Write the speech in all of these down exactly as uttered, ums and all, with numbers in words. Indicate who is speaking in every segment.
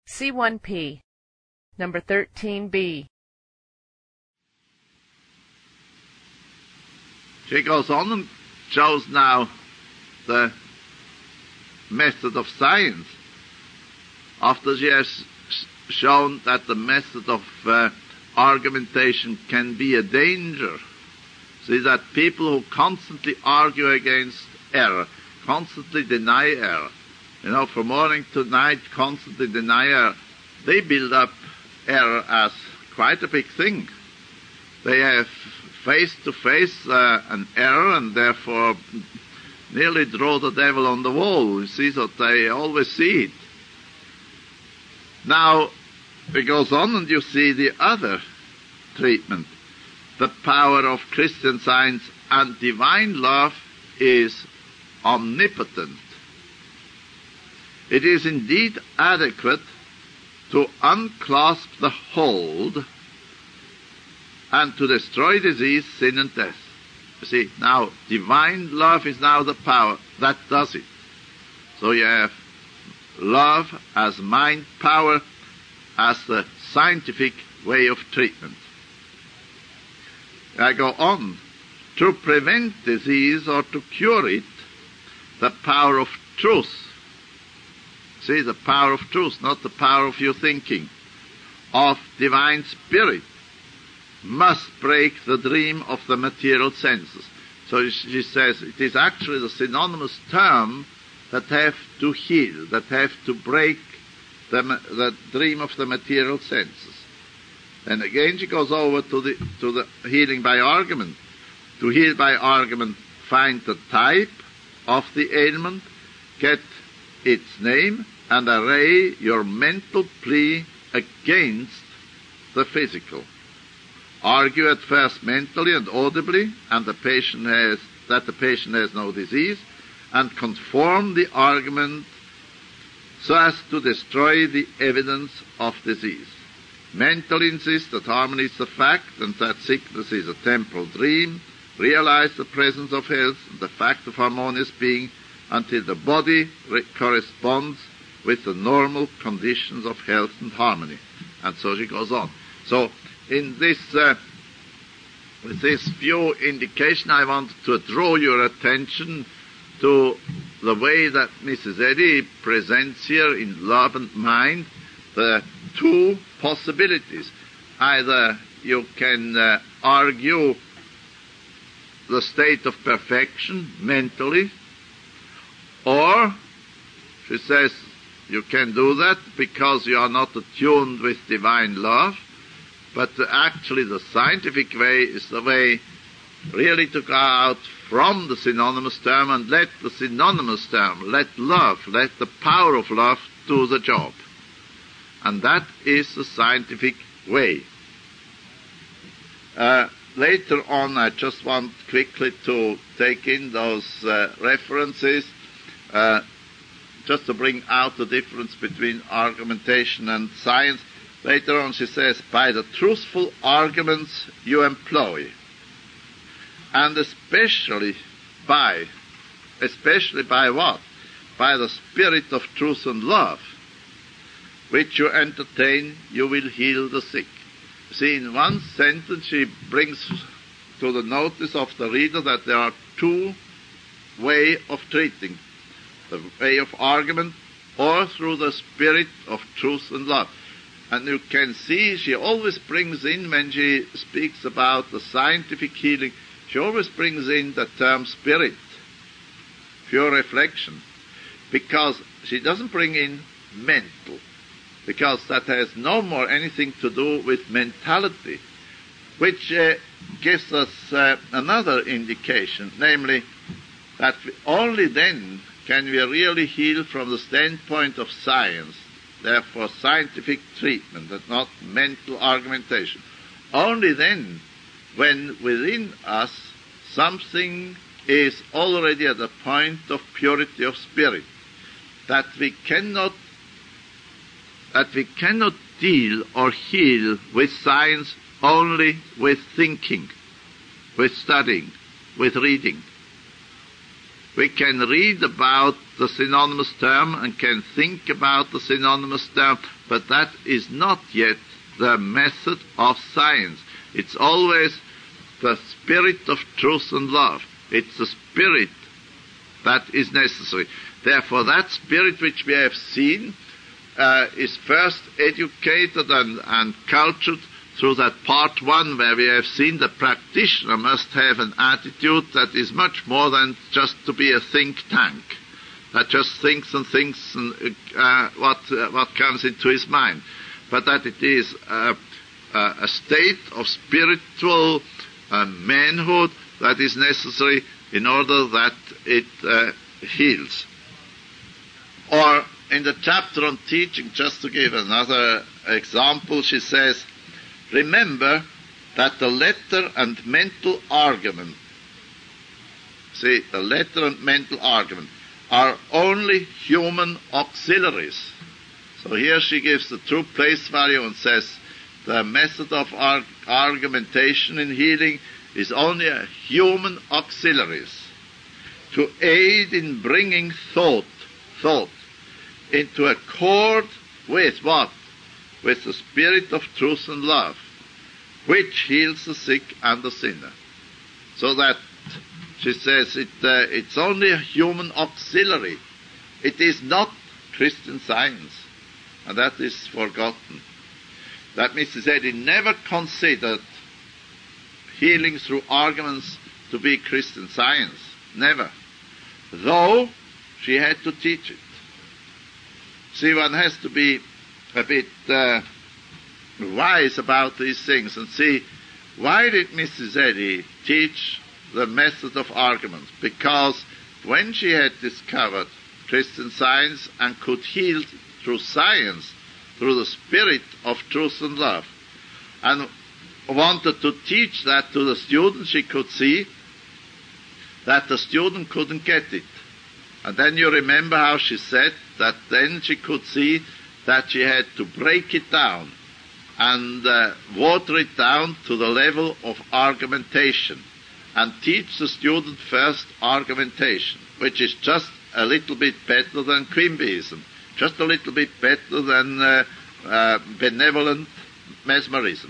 Speaker 1: C one P, number thirteen B.
Speaker 2: She goes on and shows now the method of science, after she has shown that the method of uh, argumentation can be a danger. See that people who constantly argue against error, constantly deny error, you know, from morning to night, constantly deny error, they build up error as quite a big thing. They have face to face uh, an error and therefore nearly draw the devil on the wall. You see that they always see it. Now, it goes on and you see the other treatment. The power of Christian science and divine love is omnipotent. It is indeed adequate to unclasp the hold and to destroy disease, sin and death. You see, now, divine love is now the power that does it. So you have love as mind power, as the scientific way of treatment. I go on. To prevent disease or to cure it, the power of truth. See, the power of truth, not the power of your thinking, of divine spirit, must break the dream of the material senses. So she says it is actually the synonymous term that have to heal, that have to break the, the dream of the material senses. And again she goes over to the, to the healing by argument. To heal by argument, find the type of the ailment, get its name, and array your mental plea against the physical. Argue at first mentally and audibly, and the patient has that the patient has no disease, and conform the argument so as to destroy the evidence of disease. Mentally insist that harmony is the fact and that sickness is a temporal dream. Realize the presence of health and the fact of harmonious being until the body re- corresponds with the normal conditions of health and harmony. And so she goes on. So in this uh, with this few indication, I wanted to draw your attention to the way that Missus Eddy presents here in Love and Mind the two possibilities. Either you can uh, argue the state of perfection mentally, or, she says, you can do that because you are not attuned with divine love, but actually the scientific way is the way really to go out from the synonymous term and let the synonymous term, let love, let the power of love do the job. And that is the scientific way. Uh, later on, I just want quickly to take in those uh, references, uh, just to bring out the difference between argumentation and science. Later on, she says, by the truthful arguments you employ, and especially by, especially by what? By the spirit of truth and love, which you entertain, you will heal the sick. See, in one sentence she brings to the notice of the reader that there are two ways of treating, the way of argument or through the spirit of truth and love. And you can see she always brings in, when she speaks about the scientific healing, she always brings in the term spirit, pure reflection, because she doesn't bring in mental, because that has no more anything to do with mentality, which uh, gives us uh, another indication, namely that we, only then can we really heal from the standpoint of science, therefore scientific treatment and not mental argumentation. Only then, when within us something is already at a point of purity of spirit, that we cannot that we cannot deal or heal with science only with thinking, with studying, with reading. We can read about the synonymous term and can think about the synonymous term, but that is not yet the method of science. It's always the spirit of truth and love. It's the spirit that is necessary. Therefore, that spirit which we have seen uh, is first educated and, and cultured through that part one, where we have seen the practitioner must have an attitude that is much more than just to be a think tank, that just thinks and thinks and, uh, what uh, what comes into his mind, but that it is uh, uh, a state of spiritual uh, manhood that is necessary in order that it uh, heals. Or in the chapter on teaching, just to give another example, she says, remember that the letter and mental argument, see, the letter and mental argument are only human auxiliaries. So here she gives the true place value and says the method of arg- argumentation in healing is only a human auxiliaries to aid in bringing thought, thought into accord with what? With the spirit of truth and love, which heals the sick and the sinner. So that, she says, it, uh, it's only a human auxiliary. It is not Christian science, and that is forgotten. That Missus Eddy never considered healing through arguments to be Christian science. Never. Though she had to teach it. See, one has to be a bit uh, wise about these things and see, why did Missus Eddy teach the method of argument? Because when she had discovered Christian science and could heal through science, through the spirit of truth and love, and wanted to teach that to the student, she could see that the student couldn't get it. And then you remember how she said that then she could see that she had to break it down and uh, water it down to the level of argumentation and teach the student first argumentation, which is just a little bit better than Quimbyism, just a little bit better than uh, uh, benevolent mesmerism.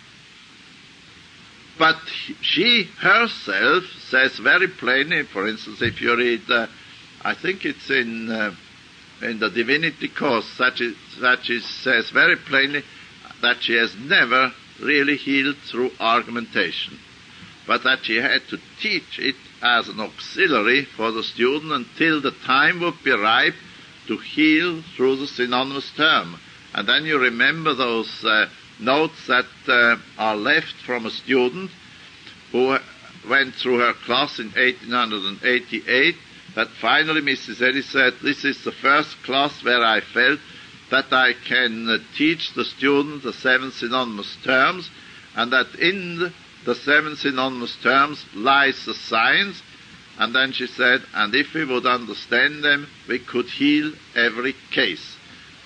Speaker 2: But she herself says very plainly, for instance, if you read, uh, I think it's in uh, in the Divinity course, that she, that she says very plainly that she has never really healed through argumentation, but that she had to teach it as an auxiliary for the student until the time would be ripe to heal through the synonymous term. And then you remember those uh, notes that uh, are left from a student who went through her class in eighteen eighty-eight, that finally Missus Eddy said, this is the first class where I felt that I can uh, teach the student the seven synonymous terms, and that in the, the seven synonymous terms lies the science. And then she said, and if we would understand them, we could heal every case.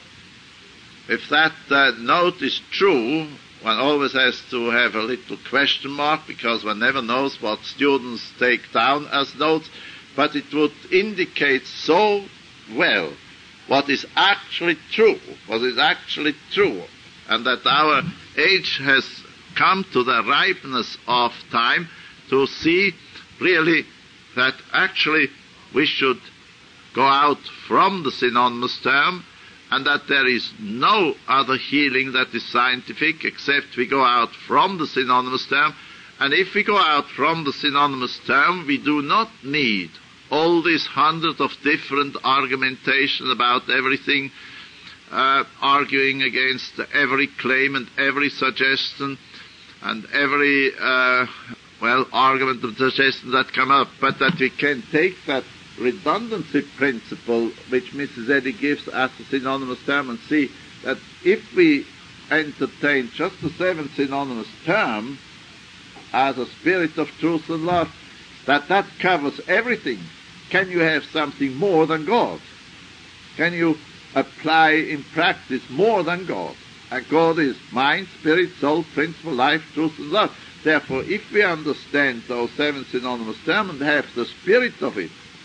Speaker 2: If that uh, note is true, one always has to have a little question mark, because one never knows what students take down as notes, but it would indicate so well what is actually true, what is actually true, and that our age has come to the ripeness of time to see really that actually we should go out from the synonymous term, and that there is no other healing that is scientific except we go out from the synonymous term. And if we go out from the synonymous term, we do not need all these hundreds of different argumentation about everything, uh, arguing against every claim and every suggestion and every, uh, well, argument and suggestion that come up, but that we can take that redundancy principle which Missus Eddy gives as a synonymous term and see that if we entertain just the seven synonymous terms as a spirit of truth and love, that that covers everything. Can you have something more than God? Can you apply in practice more than God? And God is mind, spirit, soul, principle, life, truth and love. Therefore, if we understand those seven synonymous terms and have the spirit of it,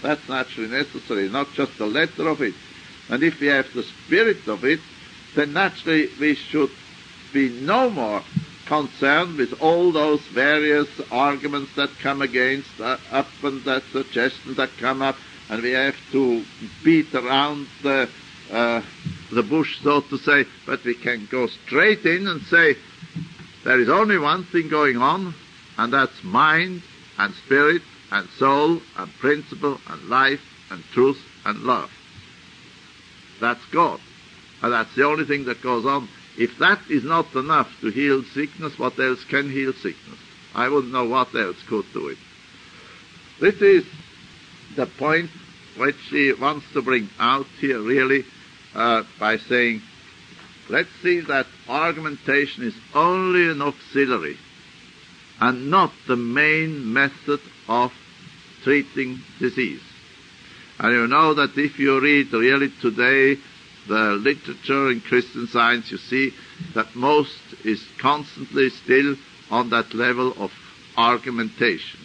Speaker 2: That's naturally necessary, not just the letter of it. And if we have the spirit of it, then naturally we should be no more concerned with all those various arguments that come against uh, up and that suggestions that come up, and we have to beat around the, uh, the bush, so to say, but we can go straight in and say, there is only one thing going on, and that's mind and spirit and soul and principle and life and truth and love. That's God. And that's the only thing that goes on. If that is not enough to heal sickness, what else can heal sickness? I wouldn't know what else could do it. This is the point which he wants to bring out here, really, uh, by saying, let's see that argumentation is only an auxiliary and not the main method of treating disease. And you know that if you read really today the literature in Christian Science, you see that most is constantly still on that level of argumentation.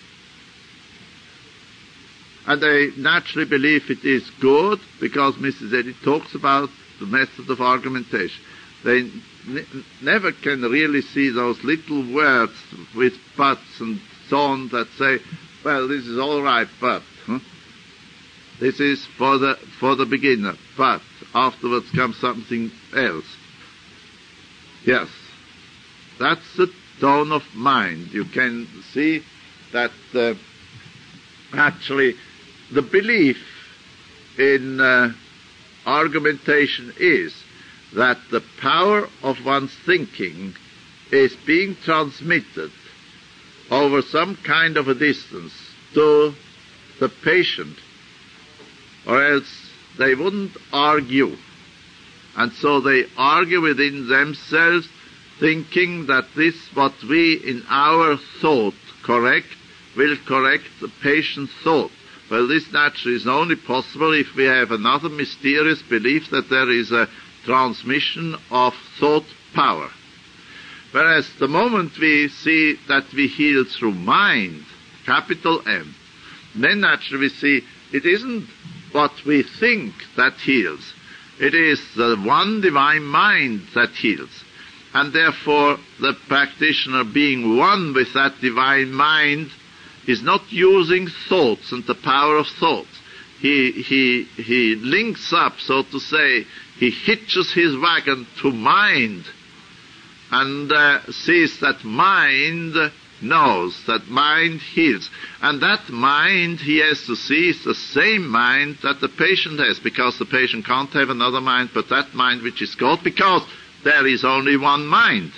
Speaker 2: And they naturally believe it is good because Missus Eddy talks about the method of argumentation. They n- never can really see those little words with buts and so on that say, well, this is all right, but huh? This is for the for the beginner, but afterwards comes something else. Yes, that's the tone of mind. You can see that uh, actually the belief in uh, argumentation is that the power of one's thinking is being transmitted over some kind of a distance to the patient, or else they wouldn't argue. And so they argue within themselves, thinking that this, what we in our thought correct, will correct the patient's thought. Well, this naturally is only possible if we have another mysterious belief that there is a transmission of thought power. Whereas the moment we see that we heal through mind, capital M, then naturally we see it isn't what we think that heals. It is the one divine mind that heals. And therefore the practitioner, being one with that divine mind, is not using thoughts and the power of thoughts. He, he, he links up, so to say, he hitches his wagon to mind and uh, sees that mind knows, that mind heals. And that mind he has to see is the same mind that the patient has, because the patient can't have another mind but that mind which is God, because there is only one mind.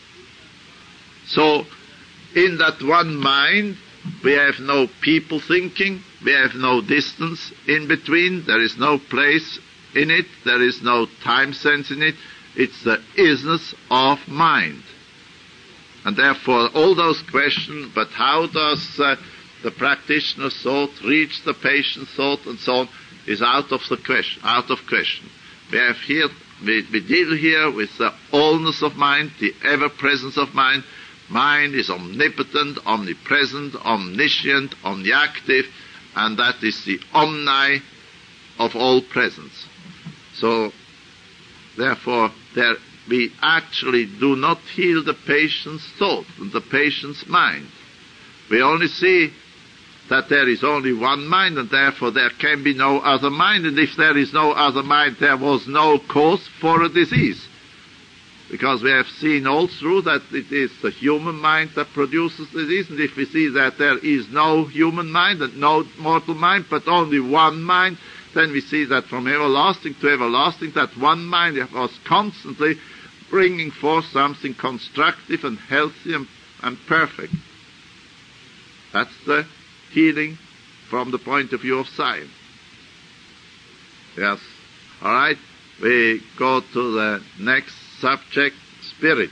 Speaker 2: So in that one mind we have no people thinking, we have no distance in between, there is no place in it, there is no time sense in it, it's the isness of mind. And therefore all those questions, but how does uh, the practitioner's thought reach the patient's thought and so on, is out of the question, out of question. We have here, we, we deal here with the allness of mind, the ever-presence of mind. Mind is omnipotent, omnipresent, omniscient, omniactive, and that is the omni of all presence. So, therefore, there we actually do not heal the patient's thought and the patient's mind. We only see that there is only one mind, and therefore there can be no other mind, and if there is no other mind, there was no cause for a disease. Because we have seen all through that it is the human mind that produces disease, and if we see that there is no human mind and no mortal mind, but only one mind, then we see that from everlasting to everlasting, that one mind was constantly bringing forth something constructive and healthy and, and perfect. That's the healing from the point of view of science. Yes. All right. We go to the next subject, spirit.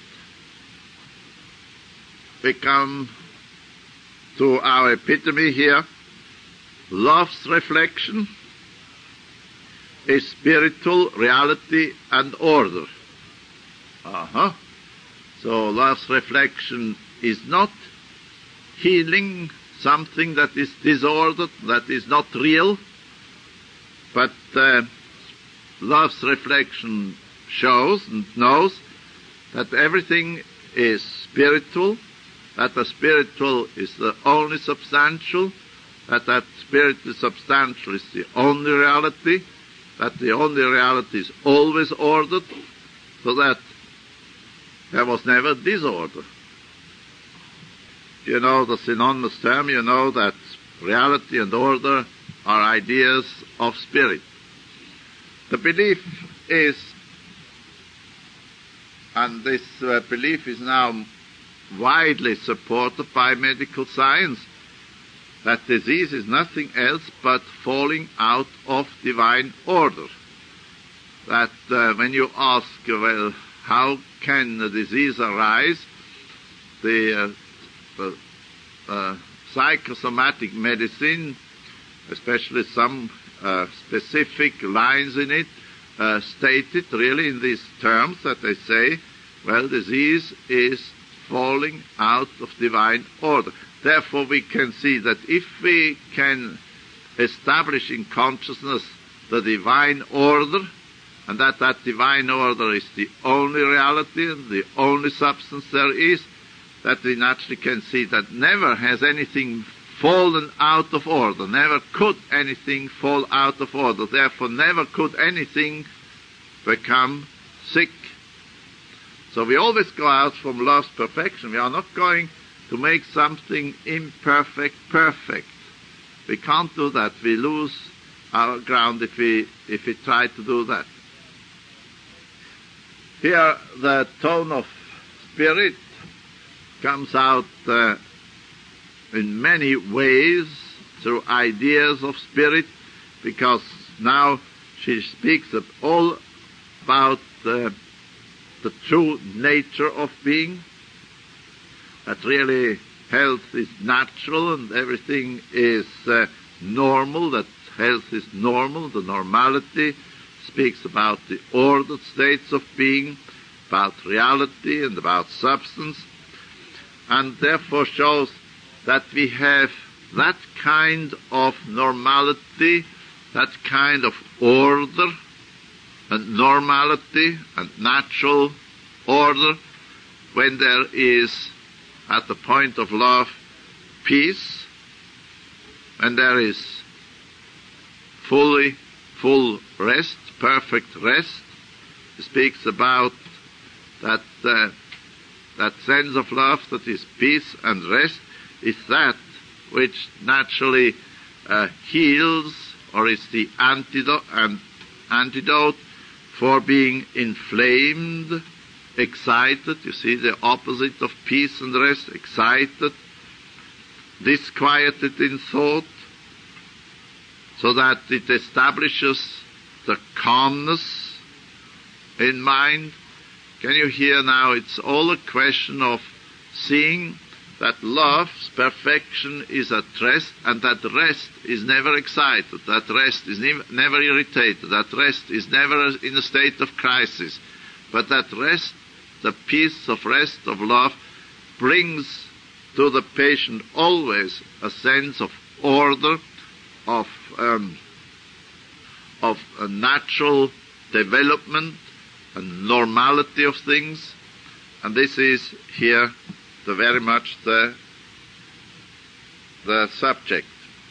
Speaker 2: We come to our epitome here. Love's reflection is spiritual reality and order. Uh-huh. So love's reflection is not healing something that is disordered, that is not real, but uh, love's reflection shows and knows that everything is spiritual, that the spiritual is the only substantial, that that spiritual substantial is the only reality, that the only reality is always ordered, so that there was never disorder. You know the synonymous term, you know that reality and order are ideas of spirit. The belief is, and this uh, belief is now widely supported by medical science, that disease is nothing else but falling out of divine order. That uh, when you ask, well, how can a disease arise, the, uh, the uh, psychosomatic medicine, especially some uh, specific lines in it, uh, state it really in these terms that they say, well, disease is falling out of divine order. Therefore, we can see that if we can establish in consciousness the divine order, and that that divine order is the only reality and the only substance there is, that we naturally can see that never has anything fallen out of order, never could anything fall out of order, therefore never could anything become sick. So we always go out from love's perfection. We are not going to make something imperfect perfect. We can't do that. We lose our ground if we if we try to do that. Here the tone of spirit comes out uh, in many ways through ideas of spirit, because now she speaks of all about uh, the true nature of being, that really health is natural and everything is uh, normal, that health is normal, the normality, speaks about the ordered states of being, about reality and about substance, and therefore shows that we have that kind of normality, that kind of order and normality and natural order when there is, at the point of love, peace, when there is fully full rest, perfect rest. He speaks about that uh, that sense of love that is peace and rest is that which naturally uh, heals, or is the antidote and antidote for being inflamed, excited. You see the opposite of peace and rest: excited, disquieted in thought, so that it establishes the calmness in mind. Can you hear now? It's all a question of seeing that love's perfection is at rest, and that rest is never excited, that rest is ne- never irritated, that rest is never in a state of crisis, but that rest, the peace of rest of love, brings to the patient always a sense of order, of um, of a natural development and normality of things, and this is here the very much the the subject.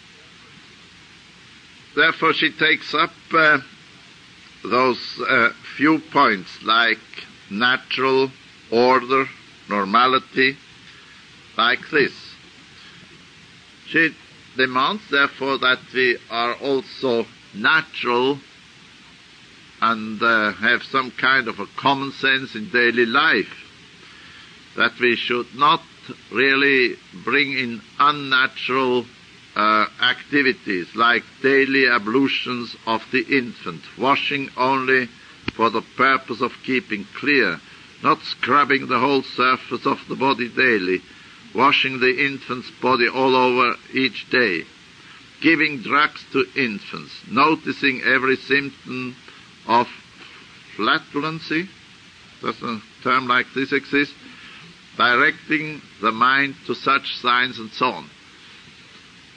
Speaker 2: Therefore, she takes up uh, those uh, few points like natural order, normality, like this. She demands, therefore, that we are also natural and uh, have some kind of a common sense in daily life, that we should not really bring in unnatural uh, activities like daily ablutions of the infant, washing only for the purpose of keeping clear, not scrubbing the whole surface of the body daily, washing the infant's body all over each day, giving drugs to infants, noticing every symptom of flatulency, does a term like this exist, directing the mind to such signs and so on.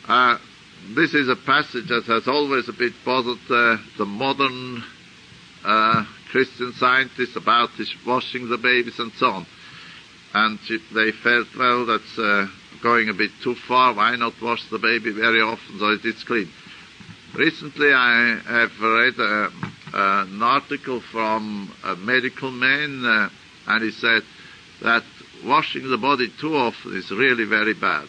Speaker 2: Uh, this is a passage that has always a bit bothered uh, the modern uh, Christian scientists about this washing the babies and so on. And they felt, well, that's uh, going a bit too far. Why not wash the baby very often so it is clean? Recently I have read uh, uh, an article from a medical man, uh, and he said that washing the body too often is really very bad.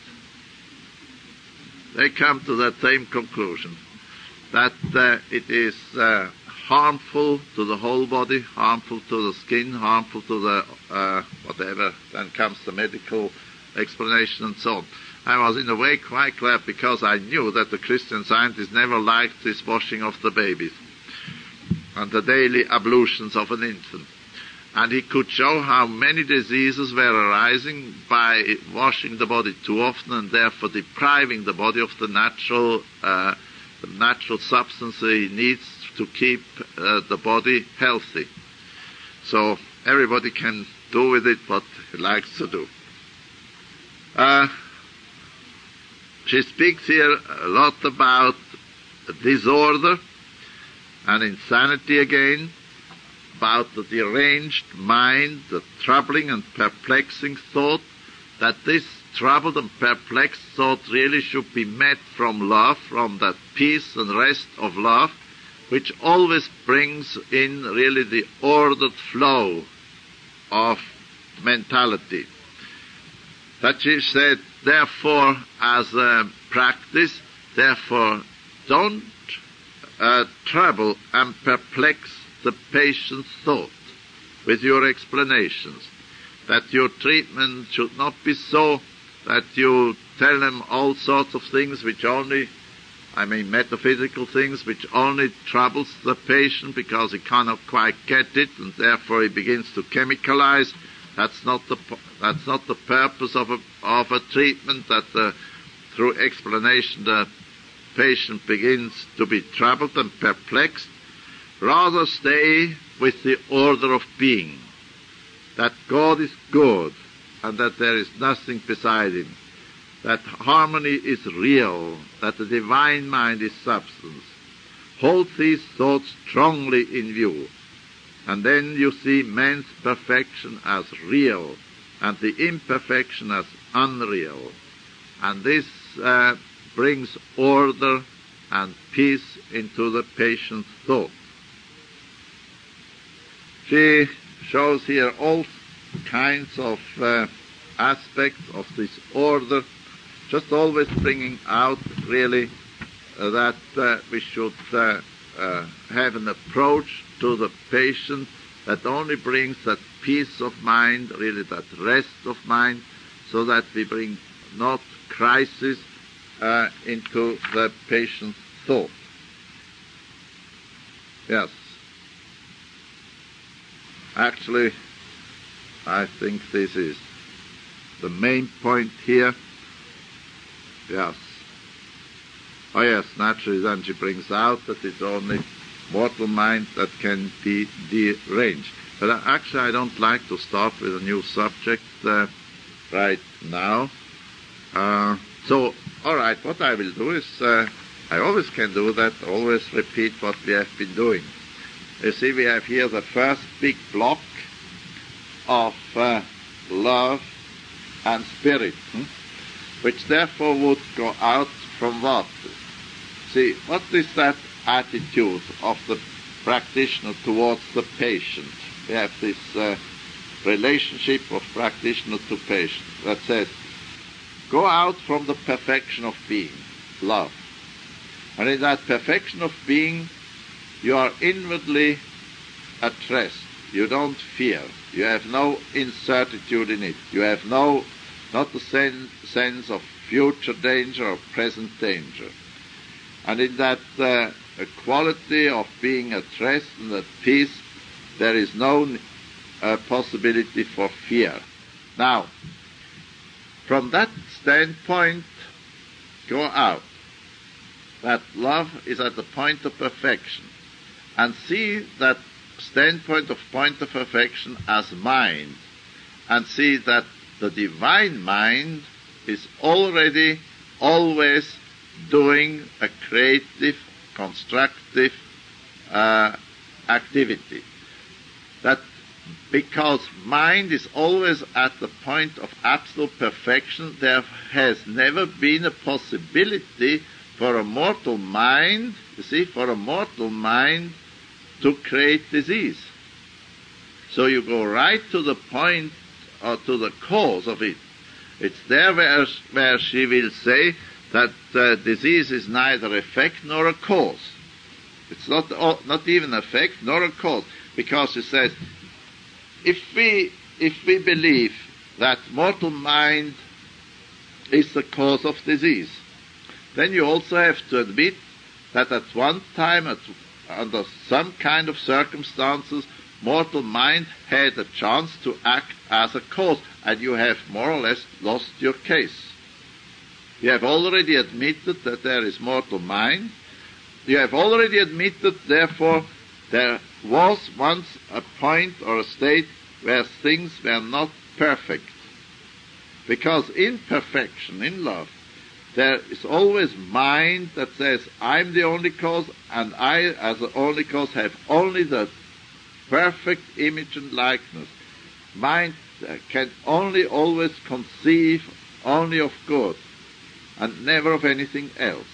Speaker 2: They come to that same conclusion, that uh, it is uh, harmful to the whole body, harmful to the skin, harmful to the uh, whatever, then comes the medical explanation and so on. I was in a way quite glad, because I knew that the Christian scientists never liked this washing of the babies and the daily ablutions of an infant. And he could show how many diseases were arising by washing the body too often, and therefore depriving the body of the natural, uh, the natural substance it needs to keep uh, the body healthy. So everybody can do with it what he likes to do. Uh, she speaks here a lot about disorder and insanity again, about the deranged mind, the troubling and perplexing thought, that this troubled and perplexed thought really should be met from love, from that peace and rest of love, which always brings in really the ordered flow of mentality. That she said, therefore, as a practice, therefore, don't uh, trouble and perplex the patient's thought with your explanations, that your treatment should not be so that you tell them all sorts of things which only, I mean metaphysical things, which only troubles the patient because he cannot quite get it, and therefore he begins to chemicalize. That's not the that's not the purpose of a of a treatment, that uh, through explanation the patient begins to be troubled and perplexed. Rather stay with the order of being, that God is good and that there is nothing beside him, that harmony is real, that the divine mind is substance. Hold these thoughts strongly in view, and then you see man's perfection as real and the imperfection as unreal. And this uh, brings order and peace into the patient's thought. She shows here all kinds of uh, aspects of this order, just always bringing out really uh, that uh, we should uh, uh, have an approach to the patient that only brings that peace of mind, really that rest of mind, so that we bring not crisis uh, into the patient's thought. Yes. Actually, I think this is the main point here. Yes. Oh yes, naturally then she brings out that it's only mortal mind that can be deranged. But actually I don't like to start with a new subject uh, right now. Uh, so, all right, what I will do is, uh, I always can do that, always repeat what we have been doing. You see, we have here the first big block of uh, love and spirit, hmm? which therefore would go out from what? See, what is that attitude of the practitioner towards the patient? We have this uh, relationship of practitioner to patient that says, go out from the perfection of being, love. And in that perfection of being, you are inwardly at rest. You don't fear. You have no incertitude in it. You have no, not the sen- sense of future danger or present danger. And in that uh, quality of being at rest and at peace, there is no uh, possibility for fear. Now, from that standpoint, go out. That love is at the point of perfection. And see that standpoint of point of perfection as mind. And see that the divine mind is already, always doing a creative, constructive uh, activity. That because mind is always at the point of absolute perfection, there has never been a possibility for a mortal mind, you see, for a mortal mind to create disease. So you go right to the point or to the cause of it. It's there where, where she will say that uh, disease is neither effect nor a cause. It's not, not even effect nor a cause, because she says, if we, if we believe that mortal mind is the cause of disease, then you also have to admit that at one time, at, under some kind of circumstances, mortal mind had a chance to act as a cause, and you have more or less lost your case. You have already admitted that there is mortal mind. You have already admitted, therefore, there was once a point or a state where things were not perfect. Because in perfection, in love, there is always mind that says, I'm the only cause, and I, as the only cause, have only the perfect image and likeness. Mind can only always conceive only of good, and never of anything else.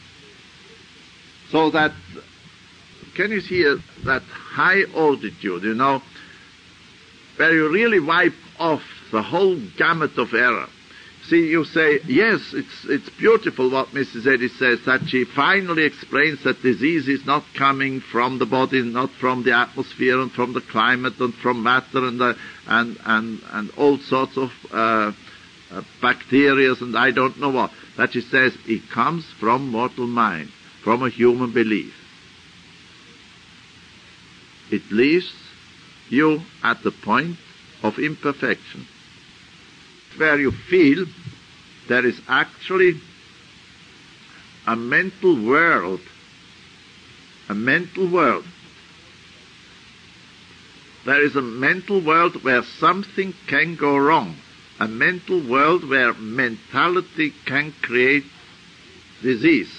Speaker 2: So that, can you hear that high altitude, you know, where you really wipe off the whole gamut of error. See, you say, yes, it's it's beautiful what Missus Eddy says, that she finally explains that disease is not coming from the body, not from the atmosphere and from the climate and from matter and uh, and, and and all sorts of uh, uh, bacteria and I don't know what. That she says it comes from mortal mind, from a human belief. It leaves you at the point of imperfection, where you feel there is actually a mental world, a mental world. There is a mental world where something can go wrong, a mental world where mentality can create disease.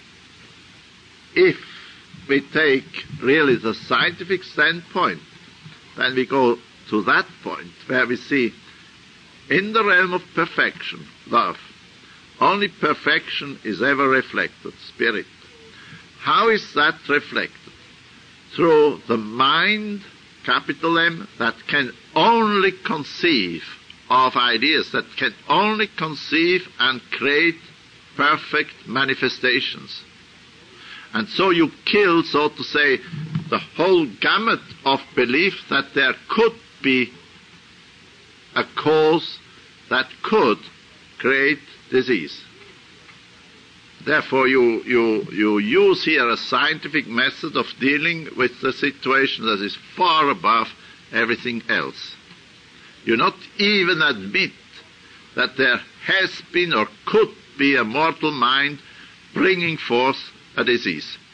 Speaker 2: If we take really the scientific standpoint, then we go to that point where we see in the realm of perfection, love, only perfection is ever reflected, spirit. How is that reflected? Through the mind, capital M, that can only conceive of ideas, that can only conceive and create perfect manifestations. And so you kill, so to say, the whole gamut of belief that there could be a cause that could create disease. Therefore, you, you, you use here a scientific method of dealing with the situation that is far above everything else. You not even admit that there has been or could be a mortal mind bringing forth a disease.